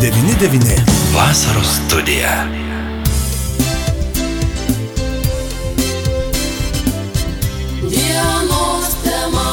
99. Vasaros studija. Dienos tema.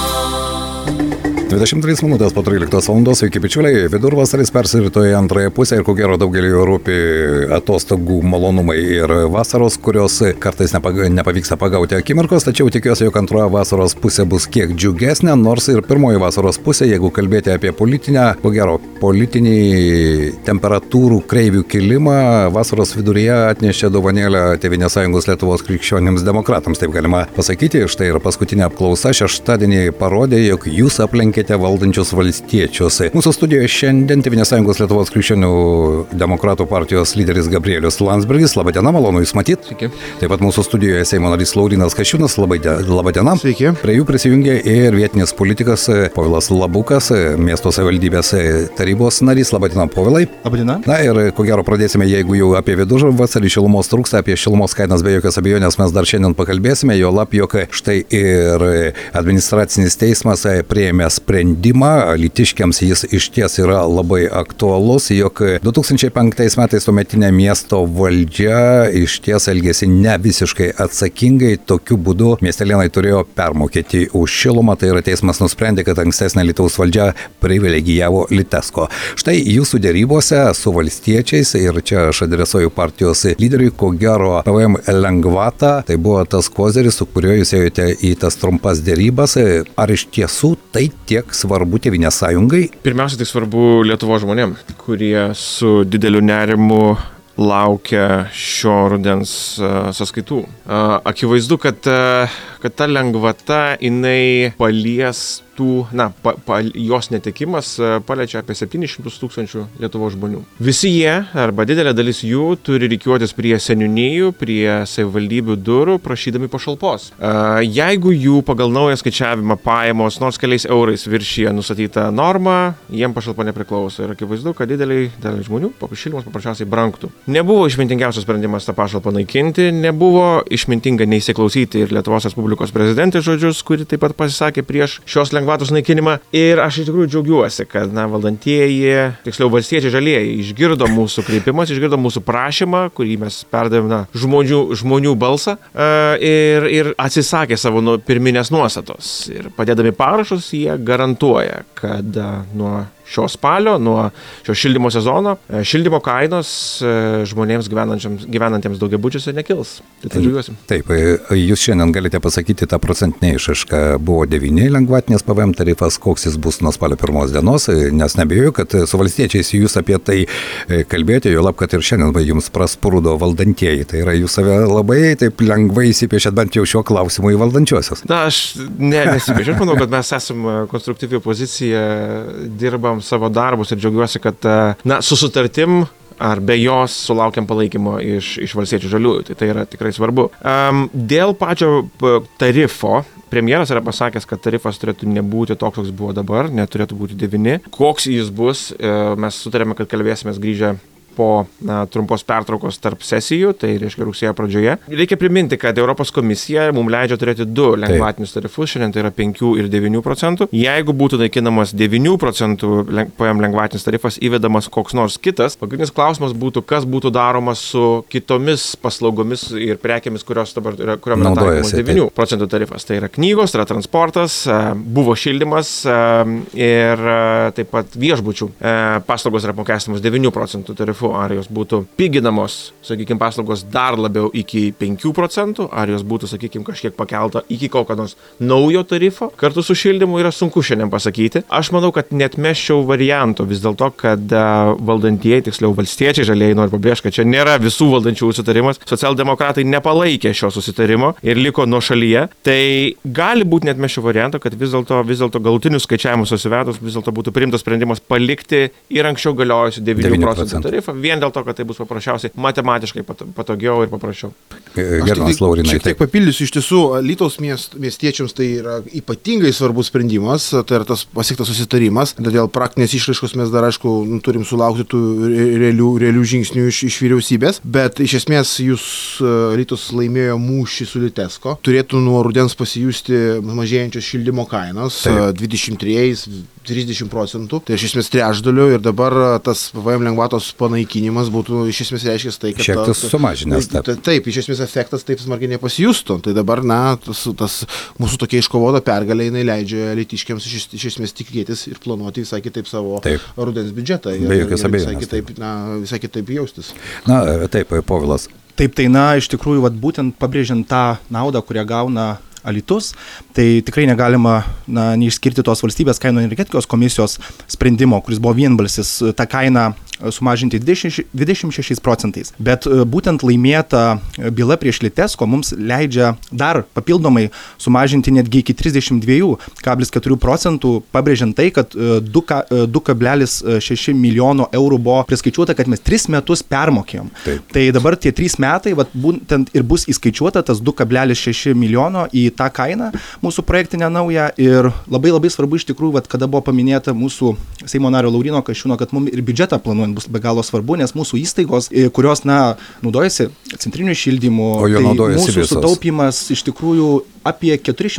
23 minutės po 13 valandos, sveiki bičiuliai, vidurvasaris persirito į antrąją pusę ir ko gero daugelį rūpi atostogų malonumai ir vasaros, kurios kartais nepavyksta pagauti akimirkos, tačiau tikiuosi, jog antroji vasaros pusė bus kiek džiugesnė, nors ir pirmoji vasaros pusė, jeigu kalbėti apie politinę, ko gero politinį temperatūrų kreivių kilimą, vasaros viduryje atnešė dovanėlę Tėvynės sąjungos Lietuvos krikščionims demokratams, taip galima pasakyti. Štai ir paskutinė apklausa šeštadienį parodė, jog jūs aplenkėte valdančius valstiečius. Mūsų studijoje šiandien Tėvynės sąjungos Lietuvos krikščionių demokratų partijos lyderis Gabrielius Landsbergis. Labadiena, malonu Jūs matyti. Sveiki. Taip pat mūsų studijoje Seimo narys Laurynas Kasčiūnas. Labadiena. Sveiki. Prie jų prisijungė ir vietinis politikas Povilas Labukas, miesto savivaldybės tarybos narys. Labadiena, Povilai. Labadiena. Na ir ko gero pradėsime, jeigu jau apie vidurvasarį šilumos trūksta, apie šilumos kainas be jokios abejonės mes dar šiandien pakalbėsime, jo lab, jog štai ir administracinis teismas priėmė sprendimą, alytiškiams jis išties yra labai aktualus, jog 2005 metais tuometinė miesto valdžia išties elgėsi ne visiškai atsakingai, tokiu būdu miestelėnai turėjo permokėti už šilumą, tai yra teismas nusprendė, kad ankstesnė Lietuvos valdžia privilegijavo Litesko. Štai jūsų dėrybose su valstiečiais, ir čia aš adresuoju partijos lyderiui, ko gero PVM lengvatą, tai buvo tas kozeris, su kuriuo jūs ėjote į tas trumpas dėrybas. Ar iš tiesų tai tiek svarbu Tėvynės sąjungai? Pirmiausia, tai svarbu Lietuvos žmonėm, kurie su dideliu nerimu laukia šio rudens sąskaitų. Akivaizdu, kad ta lengvata, jinai paliestų, jos netekimas paliečia apie 700 tūkstančių Lietuvos žmonių. Visi jie, arba didelė dalis jų, turi rikiuotis prie seniūnijų, prie savivaldybių durų, prašydami pašalpos. Jeigu jų pagal naują skaičiavimą pajamos nors keliais eurais viršyje nustatytą normą, jiem pašalpa nepriklauso. Ir akivaizdu, kad dideliai žmonių šildymas paprasčiausiai brangtų. Nebuvo išmintingiausias sprendimas tą pašalpą naikinti, nebuvo išmintinga neįsiklausyti ir Lietuvos Respublikos prezidentės žodžius, kuri taip pat pasisakė prieš šios lengvatos naikinimą. Ir aš iš tikrųjų džiaugiuosi, kad valdantieji, tiksliau valstiečiai žalieji, išgirdo mūsų kreipimas, išgirdo mūsų prašymą, kurį mes perdavėme žmonių balsą ir atsisakė savo pirminės nuostatos. Ir padėdami parašus, jie garantuoja, kad nuo šio spalio, nuo šio šildymo sezono, šildymo kainos žmonėms gyvenantiems daugiabučiuose nekils. Tai džiaugiuosi. Taip, jūs šiandien galite pasakyti tą procentinę išraišką. Buvo 9 lengvatinės PVM tarifas, koks jis bus nuo spalio 1 dienos, nes nebijoju, kad su valstiečiais jūs apie tai kalbėjote, jo lab, kad ir šiandien jums prasprūdo valdantieji. Tai yra, jūs save labai taip lengvai įsipiešėt bent jau šiuo klausimu į valdančiuosius. Na, aš nesipiešiu. Aš manau, kad mes esame konstruktyvi opozicija, dirbam savo darbus ir džiaugiuosi, kad su sutartim ar be jos sulaukiam palaikymo iš valstiečių žaliųjų. Tai yra tikrai svarbu. Dėl pačio tarifo, premjeras yra pasakęs, kad tarifas turėtų nebūti toks, koks buvo dabar, neturėtų būti 9. Koks jis bus, mes sutarėme, kad kalbėsimės grįžę po trumpos pertraukos tarp sesijų, tai reiškia rugsėjo pradžioje. Reikia priminti, kad Europos komisija mums leidžia turėti 2 lengvatinius tarifus, šiandien tai yra 5 ir 9 procentų. Jeigu būtų naikinamas 9 procentų PVM lengvatinis tarifas, įvedamas koks nors kitas, pagrindinis klausimas būtų, kas būtų daroma su kitomis paslaugomis ir prekėmis, kuriom yra taikomas 9 procentų tarifas. Tai yra knygos, tai yra transportas, buvo šildymas ir taip pat viešbučių paslaugos yra apmokestinamos 9 procentų tarifu. Ar jos būtų piginamos, sakykime, paslaugos dar labiau iki 5 procentų, ar jos būtų, sakykime, kažkiek pakelta iki kokio nors naujo tarifo, kartu su šildymu yra sunku šiandien pasakyti. Aš manau, kad netmeščiau varianto vis dėlto, kad valdantieji, tiksliau valstiečiai žalieji, noriu pabrėžti, kad čia nėra visų valdančiųjų sutarimas. Socialdemokratai nepalaikė šio susitarimo ir liko nuošalyje. Tai gali būti netmeščiau varianto, kad vis dėlto galutinius skaičiavimus susivedus, vis dėlto būtų priimtas sprendimas palikti ir anksčiau galiojusių 9 procentų tarifą. Vien dėl to, kad tai bus paprasčiausiai matematiškai patogiau ir paprasčiau. Gerbiamas Laurinai. Šiek tiek papildysiu, iš tiesų, Alytaus miestiečiams tai yra ypatingai svarbus sprendimas, tai yra tas pasiektas susitarimas. Dėl praktinės išraiškos mes dar, aišku, turim sulaukti tų realių žingsnių iš vyriausybės, bet iš esmės jūs Alytus laimėjo mūšį su Litesko. Turėtų nuo rudens pasijusti mažėjančios šildymo kainos, 23, 30%, tai iš esmės trečdaliu ir dabar tas PVM lengvatos panaikinimas būtų iš esmės reiškia tai, kad... Šiek tiek sumažinęs. Taip, iš esmės efektas taip smarkiai nepasijustų. Tai dabar, tas mūsų tokia iškovota pergalė, jinai leidžia alytiškiams iš esmės tikėtis ir planuoti visai kitaip savo rudens biudžetą. Be jokios abejonės. Visai kitaip jaustis. Taip, Povilas. Taip, tai iš tikrųjų, būtent pabrėžiant tą naudą, kurią gauna Alytus, tai tikrai negalima neišskirti tos valstybės kainų energetikos komisijos sprendimo, kuris buvo vienbalsis tą kainą sumažinti 26%. Bet būtent laimėta byla prieš Litesko mums leidžia dar papildomai sumažinti netgi iki 32,4%, pabrėžiant tai, kad 2,6 milijono eurų buvo priskaičiuota, kad mes 3 metus permokėjom. Taip. Tai dabar tie 3 metai būtent ir bus įskaičiuota tas 2,6 milijono į tą kainą mūsų projektinę naują ir labai svarbu iš tikrųjų, kada buvo paminėta mūsų Seimo nario Lauryno Kasčiūno, kad mums ir biudžetą planuojant bus be galo svarbu, nes mūsų įstaigos, kurios naudojasi centriniu šildymu, tai mūsų sutaupimas iš tikrųjų apie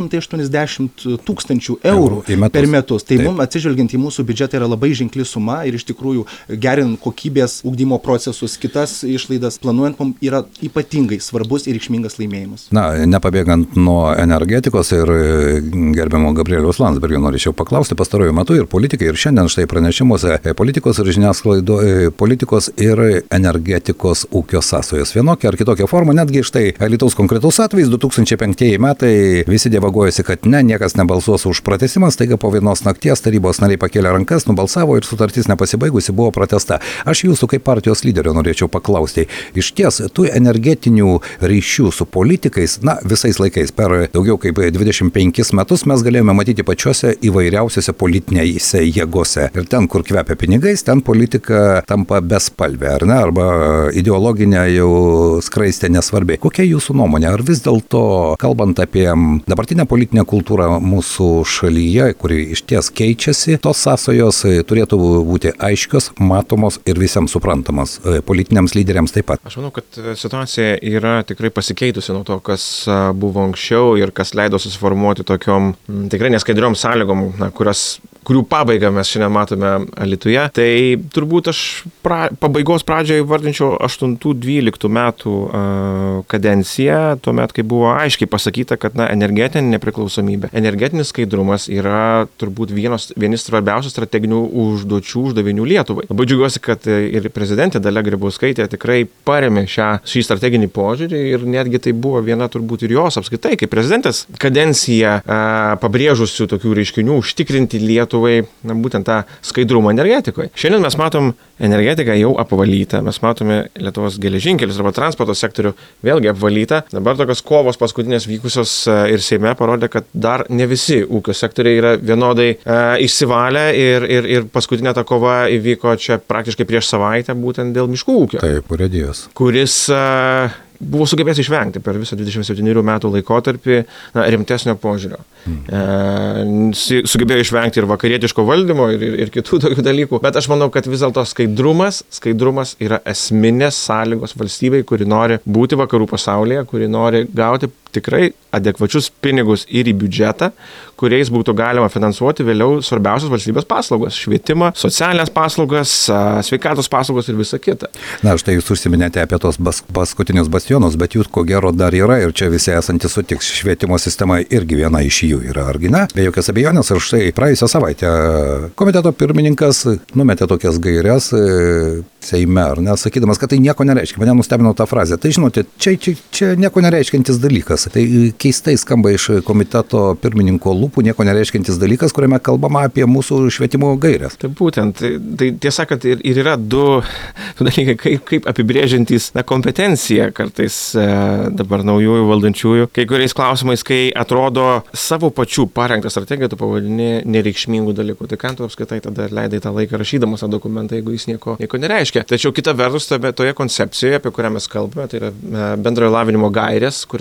480 tūkstančių eurų per metus. Tai mums atsižvelgiant į mūsų biudžetą yra labai ženkli suma ir iš tikrųjų gerinant kokybės ugdymo procesus, kitas išlaidas planuojant mums yra ypatingai svarbus ir reikšmingas laimėjimas. Nepabėgant nuo energetikos ir gerbiamo Gabrieliaus Landsbergio norėčiau paklausti pastaruoju metu ir politikai ir šiandien štai pranešimuose politikos ir žiniasklaido politikos ir energetikos ūkio sąsajos vienokia ar kitokia forma, netgi štai Alytaus konkretus atvejis 2005 metai visi dievagojasi, kad niekas nebalsuos už pratęsimą, staiga po vienos nakties tarybos nariai pakėlė rankas, nubalsavo ir sutartis nepasibaigusi buvo pratęsta. Aš jūsų kaip partijos lyderio norėčiau paklausti, iš ties tų energetinių ryšių su politikais, visais laikais per daugiau kaip 25 metus mes galėjome matyti pačiose įvairiausiose politinėse jėgose. Ir ten, kur kvepia pinigais, ten politika tampa bespalvė, ar ne, arba ideologinė jau skraistė nesvarbi. Kokia jūsų nuomonė? Ar vis dėlto, kalbant apie dabartinę politinę kultūrą mūsų šalyje, kuri iš ties keičiasi, tos sąsajos turėtų būti aiškios, matomos ir visiems suprantamos, politiniams lyderiams taip pat? Aš manau, kad situacija yra tikrai pasikeitusi nuo to, kas buvo anksčiau ir kas leido susiformuoti tokiom tikrai neskaidriom sąlygom, kurių pabaigą mes šiandien matome Alytuje. Tai turbūt aš pabaigos pradžioje vardinčiau 8-12 metų kadenciją, tuomet, kai buvo aiškiai pasakyta, kad energetinė nepriklausomybė, energetinis skaidrumas yra turbūt vieni svarbiausių strateginių uždavinių Lietuvai. Labai džiaugiuosi, kad ir prezidentė Dalia Grybauskaitė tikrai parėmė šį strateginį požiūrį ir netgi tai buvo viena turbūt ir jos apskritai, kaip prezidentės kadencija pabrėžusių tokių reiškinių užtikrinti Lietuvai būtent tą skaidrumą energetikoje. Šiandien mes matom energetiką jau apvalytą, mes matome Lietuvos geležinkelius arba transporto sektorių vėlgi apvalytą. Dabar tokios kovos paskutinės vykusios ir Seime parodė, kad dar ne visi ūkio sektoriai yra vienodai išsivalę ir paskutinė ta kova įvyko čia praktiškai prieš savaitę būtent dėl miškų ūkio. Taip, urėdijos. Kuris buvo sugebėjęs išvengti per visą 27 metų laikotarpį rimtesnio požiūrio. Sugebėjo išvengti ir vakarietiško valdymo ir kitų tokių dalykų, bet aš manau, kad vis dėlto skaidrumas yra esminės sąlygos valstybei, kuri nori būti vakarų pasaulyje, kuri nori gauti tikrai adekvačius pinigus ir į biudžetą, kuriais būtų galima finansuoti vėliau svarbiausias valstybės paslaugos, švietimą, socialinės paslaugas, sveikatos paslaugos ir visa kita. Štai jūs užsiminėte apie tos paskutinius bastionus, bet jų ko gero dar yra ir čia visi esantys sutiks, švietimo sistema irgi viena iš jų yra, argi ne? Be jokios abejonės, ir štai praėjusią savaitę komiteto pirmininkas numetė tokias gairias Seime, ar ne, sakydamas, kad tai nieko nereiškia. Mane nustebino tą frazę. Tai žinote, čia nieko nereiškiantis dalykas. Tai keistai skamba iš komiteto pirmininko lūpų nieko nereiškiantis dalykas, kuriame kalbama apie mūsų švietimo gairias. Tai būtent, tai tiesa, kad ir yra du dalykai, kaip apibrėžiantys kompetenciją kartais dabar naujųjų valdančiųjų. Kai kuriais klausimais, kai atrodo savo pačių parengtą strategiją, tu pavadini nereikšmingų dalykų. Tai kam tu apskaitai tada leidai tą laiką rašydamas tą dokumentą, jeigu jis nieko nereiškia. Tačiau kita vertus, toje koncepcijoje, apie kurią mes kalbame, tai yra bendrojo lavinimo gairės, kurias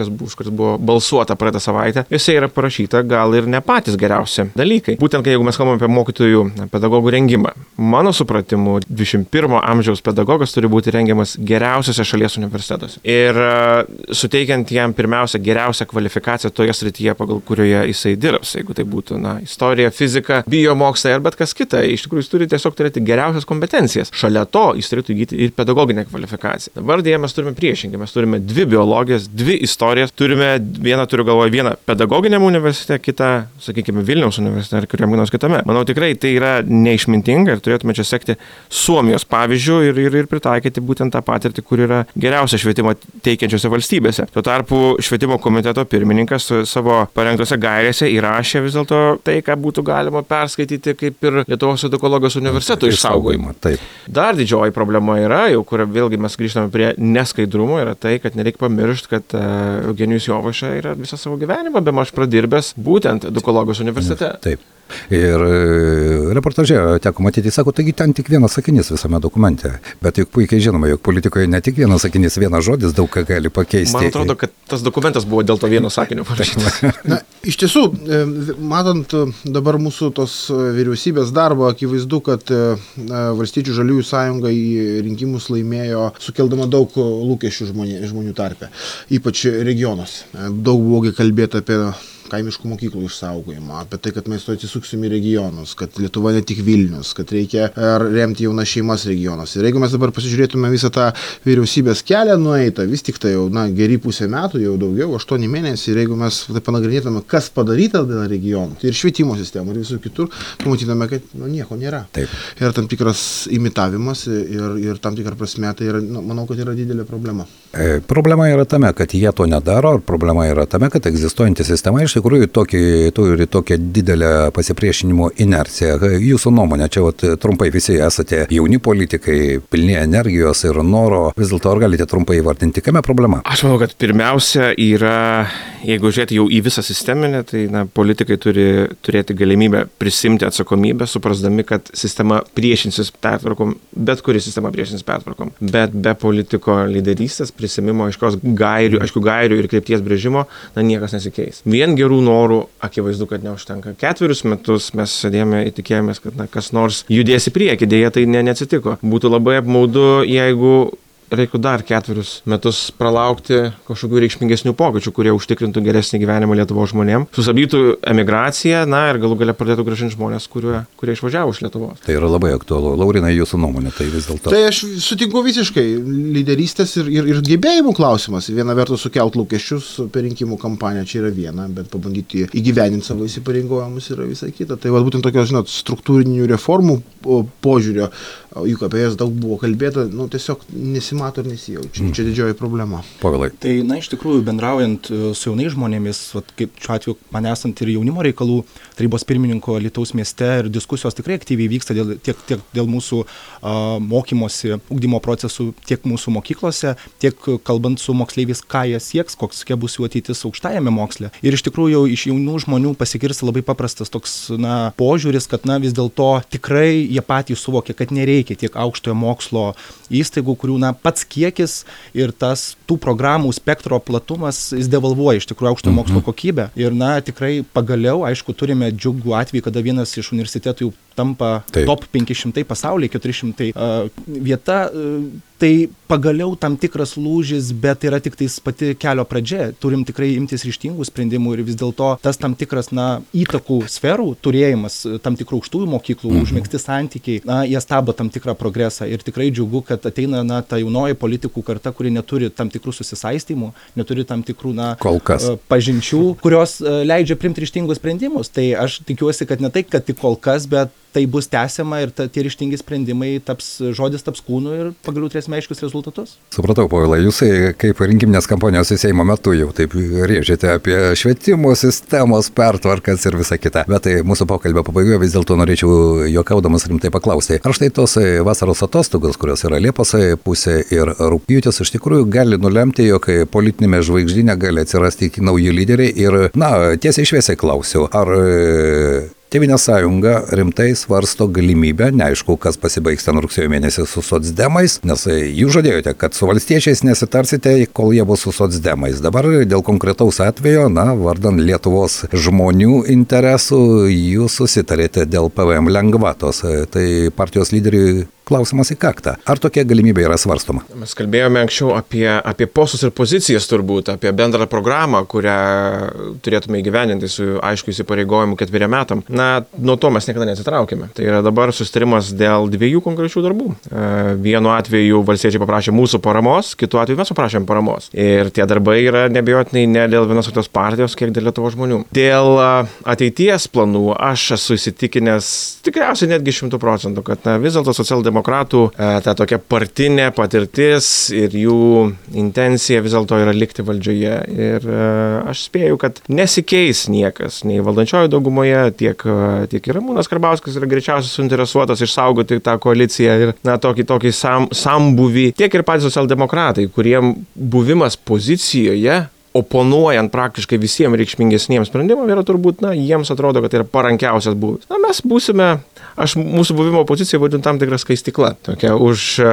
buvo balsuota praeitą savaitę, jose yra parašyta gal ir ne patys geriausi dalykai. Būtent, jeigu mes kalbame apie mokytojų pedagogų rengimą, mano supratimu, 21 amžiaus pedagogas turi būti rengiamas geriausiose šalies universitetuose. Ir suteikiant jam pirmiausia geriausią kvalifikaciją toje srityje, pagal kurioje jisai dirbs. Jeigu tai būtų istorija, fizika, biomokslai ar bet kas kita, iš tikrųjų jis turi tiesiog turėti geriausias kompetencijas. Šalia to jis turėtų įgyti ir pedagoginę kvalifikaciją. Dabar dėja mes turime priešingai, mes turime 2 biologijas, 2 istorijas, turiu galvoje vieną pedagoginiam universitete, kitą, sakykime, Vilniaus universitete ar kuriam nors kitame. Manau, tikrai tai yra neišmintinga ir turėtume čia sekti Suomijos pavyzdžių ir pritaikyti būtent tą patirtį, kur yra geriausia švietimo teikiančiose valstybėse. Tuo tarpu švietimo komiteto pirmininkas savo parengtose gairėse įrašė vis dėlto tai, ką būtų galima perskaityti kaip ir Lietuvos edukologijos universiteto išsaugojimą. Taip. Dar didžioji problema yra, jau kur vėlgi mes grįžtame prie neskaidrumo, yra tai, kad nereikia pamiršti, kad Eugenijus Jovaiša yra visą savo gyvenimą bemaž pradirbęs būtent edukologijos universitete. Taip. Ir reportaže teko matyti, sako, taigi ten tik vienas sakinys visame dokumente. Bet juk puikiai žinoma, jog politikoje ne tik vienas sakinys, vienas žodis daug ką gali pakeisti. Man atrodo, kad tas dokumentas buvo dėl to vieno sakinio parašytas. Na, iš tiesų, matant dabar mūsų tos vyriausybės darbą, akivaizdu, kad Valstiečių žaliųjų sąjunga į rinkimus laimėjo, sukeldama daug lūkesčių žmonių tarpe, ypač regionuose. Daug buvo kalbėta apie kaimiškų mokyklų išsaugojimą, apie tai, kad mes to atsisuksim į regionus, kad Lietuva ne tik Vilnius, kad reikia remti jaunas šeimas regionuose. Ir jeigu mes dabar pasižiūrėtume visą tą vyriausybės kelią nueitą, vis tik tai jau geri pusę metų, jau daugiau, 8 mėnesių, ir jeigu mes tai panagrinėtume, kas padaryta dėl regionų, tai ir švietimo sistemų, ir visur kitur, pamatytume, kad nieko nėra. Taip. Yra tam tikras imitavimas ir tam tikrą prasme, tai yra, manau, kad yra didelė problema. Problema yra tame, kad jie to nedaro, ir problema yra tame, kad egzistuojanti sistema iš tikrųjų turi tokią didelę pasipriešinimo inerciją. Jūsų nuomonė, čia trumpai visi esate jauni politikai, pilni energijos ir noro, vis dėlto ar galite trumpai įvardinti, kame problema? Aš manau, kad pirmiausia yra, jeigu žiūrėti jau į visą sisteminę, tai politikai turi turėti galimybę prisimti atsakomybę, suprasdami, kad sistema priešinsis pertvarkom, bet kuri sistema priešinsis pertvarkom. Bet be politiko lyderystės, prisimimo aiškių gairių ir krypties brėžimo, niekas nesikeis. Vien gerų norų akivaizdu, kad neužtenka. 4 metus mes sėdėjome ir tikėjomės, kad kas nors judės į priekį, dėja tai neatsitiko. Būtų labai apmaudu, jeigu reiktų dar 4 metus pralaukti kažkokių reikšmingesnių pokyčių, kurie užtikrintų geresnį gyvenimą Lietuvos žmonėm, sustabdytų emigraciją, ir galų galia pradėtų grąžinti žmonės, kurie išvažiavo iš Lietuvos. Tai yra labai aktualu. Laurinai, jūsų nuomonė, tai vis dėlto. Tai aš sutinku visiškai. Lyderystės ir gebėjimų klausimas. Viena vertus sukelt lūkesčius per rinkimų kampaniją, čia yra viena, bet pabandyti įgyvendinti savo įsipareigojimus yra visai kita. Tai būtent tokios, struktūrinių reformų požiūrio, juk apie jas daug buvo kalbėta, tiesiog nesimato ir nesijaučia. Čia didžioji problema. Povilai. Tai, iš tikrųjų, bendraujant su jaunais žmonėmis, kaip šiuo atveju man esant ir jaunimo reikalų tarybos pirmininko Alytaus mieste, ir diskusijos tikrai aktyviai vyksta tiek dėl mūsų mokymosi, ugdymo procesų, tiek mūsų mokyklose, tiek kalbant su moksleiviais, ką jie sieks, kokia bus jų ateitis aukštajame moksle. Ir iš tikrųjų iš jaunų žmonių pasigirsta labai paprastas toks požiūris, kad vis dėlto tikrai jie patys suvokia, kad nereikia tiek aukštojo mokslo įstaigų, kurių pats kiekis ir tas tų programų spektro platumas, jis devalvuoja iš tikrųjų aukštojo mokslo kokybę. Ir tikrai pagaliau, aišku, turime džiugų atvejį, kada vienas iš universitetų jau tampa top 500 pasaulyje, 400 vieta. Tai pagaliau tam tikras lūžis, bet yra tik tais pati kelio pradžia. Turim tikrai imtis ryžtingų sprendimų ir vis dėlto tas tam tikras įtakų sferų turėjimas, tam tikrų aukštųjų mokyklų, užmegzti santykiai, jie stabdo tam tikrą progresą. Ir tikrai džiugu, kad ateina ta jaunoji politikų karta, kuri neturi tam tikrų susisaistymų, neturi tam tikrų pažinčių, kurios leidžia priimti ryžtingus sprendimus. Tai aš tikiuosi, kad ne tai, kad tik kol kas, bet tai bus tęsiama ir tie ryžtingi sprendimai žodis taps kūnu ir pagaliau turėsime aiškius rezultatus. Supratau, Povilai, jūs kaip rinkiminės kampanijos į Seimo metu jau taip rėžėte apie švietimo sistemos pertvarkas ir visą kitą. Bet tai mūsų pokalbio pabaigoje vis dėlto norėčiau juokaudamas rimtai paklausti. Ar štai tos vasaros atostogos, kurios yra Liepos pusė ir rugpjūtis, iš tikrųjų gali nulemti, jog politinėme žvaigždyne gali atsirasti nauji lyderiai ir, tiesiai šviesiai klausiu, ar Tėvynės sąjunga rimtai svarsto galimybę, neaišku, kas pasibaigs ten rugsėjo mėnesį su socdemais, nes jūs žadėjote, kad su valstiečiais nesitarsite, kol jie bus su socdemais. Dabar dėl konkretaus atvejo, vardan Lietuvos žmonių interesų, jūs susitarėte dėl PVM lengvatos. Tai partijos lyderiui klausimas į kaktą. Ar tokia galimybė yra svarstoma? Mes kalbėjome anksčiau apie postus ir pozicijas turbūt, apie bendrą programą, kurią turėtume įgyvendinti su aišku įsipareigojimu 4 metam. Nuo to mes niekada neatsitraukėme. Tai yra dabar susitarimas dėl 2 konkrečių darbų. Vienu atveju valstiečiai paprašė mūsų paramos, kitu atveju mes paprašėm paramos. Ir tie darbai yra neabejotinai ne dėl vienos kitos partijos, kiek dėl Lietuvos žmonių. Dėl ateities planų aš esu įsitikinęs tikriausiai netgi 100%, kad vis dėlto socialdemokratų ta tokia partinė patirtis ir jų intencija vis dėlto yra likti valdžioje. Ir aš spėju, kad nesikeis niekas, nei valdančiojo daugumoje, tiek ir Ramūnas Karbauskis yra greičiausiai suinteresuotas išsaugoti tą koaliciją ir tokį sambuvį, tiek ir patys socialdemokratai, kuriem buvimas pozicijoje, oponuojant praktiškai visiems reikšmingesniems sprendimams, yra turbūt, jiems atrodo, kad tai yra parankiausias būvis. Mes būsime, aš mūsų buvimo poziciją vadinu tam tikrą skaistikla, tokia už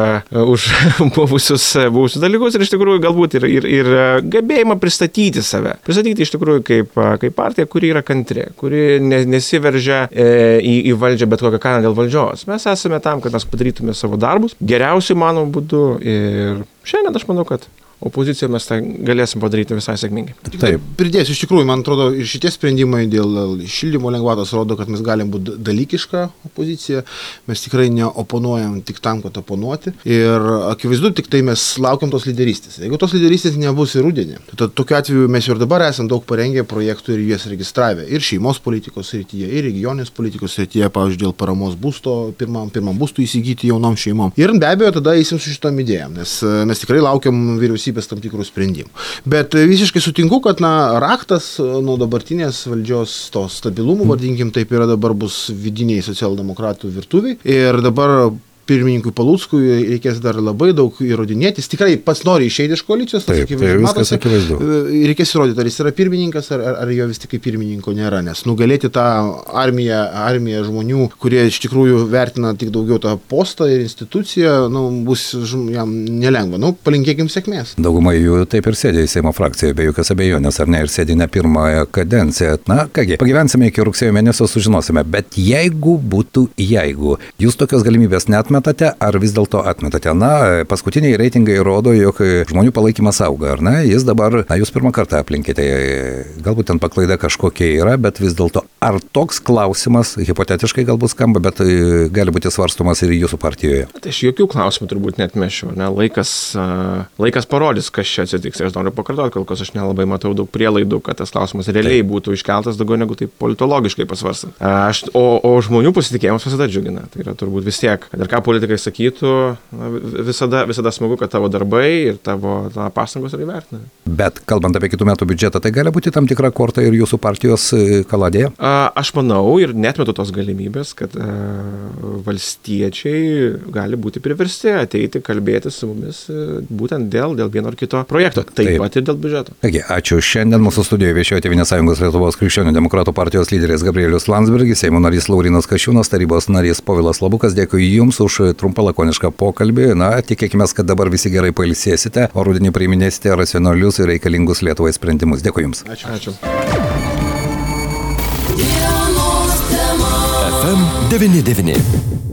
buvusius dalykus ir iš tikrųjų galbūt ir gebėjimą pristatyti save. Pristatyti iš tikrųjų kaip partija, kuri yra kantri, kuri nesiveržia į valdžią bet kokią kainą dėl valdžios. Mes esame tam, kad mes padarytume savo darbus geriausiai manomų būdu ir šiandien aš manau, kad opoziciją mes tą galėsim padaryti visai sėkmingai. Taip. Pridėsiu, iš tikrųjų, man atrodo, ir šitie sprendimai dėl šildymo lengvatos rodo, kad mes galim būti dalykiška opozicija. Mes tikrai neoponuojam tik tam, kad oponuoti. Ir akivaizdu, tik tai mes laukiam tos lyderystės. Jeigu tos lyderystės nebus ir rudenį, tai tokiu atveju mes jau ir dabar esam daug parengę projektų ir juos registravę. Ir šeimos politikos srityje, ir regioninės politikos srityje, pavyzdžiui, dėl paramos būsto, pirmam būstui įsigyti jaunom šeimom. Ir be abejo, tada eisim su šitom idėjom, nes mes tikrai laukiam vyriausybės tam tikrų sprendimų. Bet visiškai sutinku, kad raktas nuo dabartinės valdžios to stabilumų, vadinkim, taip yra dabar bus vidiniai socialdemokratų virtuviai. Ir dabar pirmininkui Paluckui reikės dar labai daug įrodinėti. Jis tikrai pats nori išeiti iš koalicijos. Taip, tai viskas akivaizdu. Reikės įrodyti, ar jis yra pirmininkas, ar jo vis tik kaip pirmininko nėra. Nes nugalėti tą armiją žmonių, kurie iš tikrųjų vertina tik daugiau tą postą ir instituciją, bus jam nelengva. Palinkėkim sėkmės. Dauguma jų taip ir sėdė į Seimo frakciją, be jokios abejonės, ar ne, ir sėdė ne pirmąją kadenciją. Kągi, pagyvensime iki rugsėjo mėnesio, sužinosime. Bet jeigu jūs tokios galimybės neatmetate, ar vis dėlto atmetate? Paskutiniai reitingai rodo, jog žmonių palaikymas auga, ar ne? Jis dabar, jūs pirmą kartą aplinkite, galbūt ten paklaida kažkokia yra, bet vis dėlto, ar toks klausimas, hipotetiškai galbūt skamba, bet gali būti svarstomas ir jūsų partijoje? Tai aš jokių klausimų turbūt netmešiu, ne? Laikas parodys, kas čia atsitiks. Aš noriu pakartoti, kol kas aš nelabai matau daug prielaidų, kad tas klausimas realiai būtų iškeltas daugiau negu taip politologiškai pasvarstant. O žmonių pasitikėjimas visada džiugina. Tai yra turbūt vis tiek, kad ir ką politikai sakytų, visada smagu, kad tavo darbai ir tavo pastangos yra įvertinami. Bet kalbant apie kitų metų biudžetą, tai gali būti tam tikra korta ir jūsų partijos kaladėje? Aš manau ir netmetu tos galimybės, kad valstiečiai gali būti priversti ateiti kalbėti su mumis būtent dėl vieno ar kito projekto, taip pat ir dėl biudžeto. Taigi, ačiū. Šiandien mūsų studijoje viešėjo Tėvynės sąjungos Lietuvos krikščionių demokratų partijos lyderis Gabrielius Landsbergis, Seimo narys Laurynas Kasčiūnas, tarybos narys Povilas Labukas. Dėkui Jums už trumpą lakonišką pokalbį. Tikėkime, kad dabar visi gerai pailsėsite, o rudenį priiminėsite racionalius ir reikalingus Lietuvai sprendimus. Dėkui Jums. Ačiū. FM 99.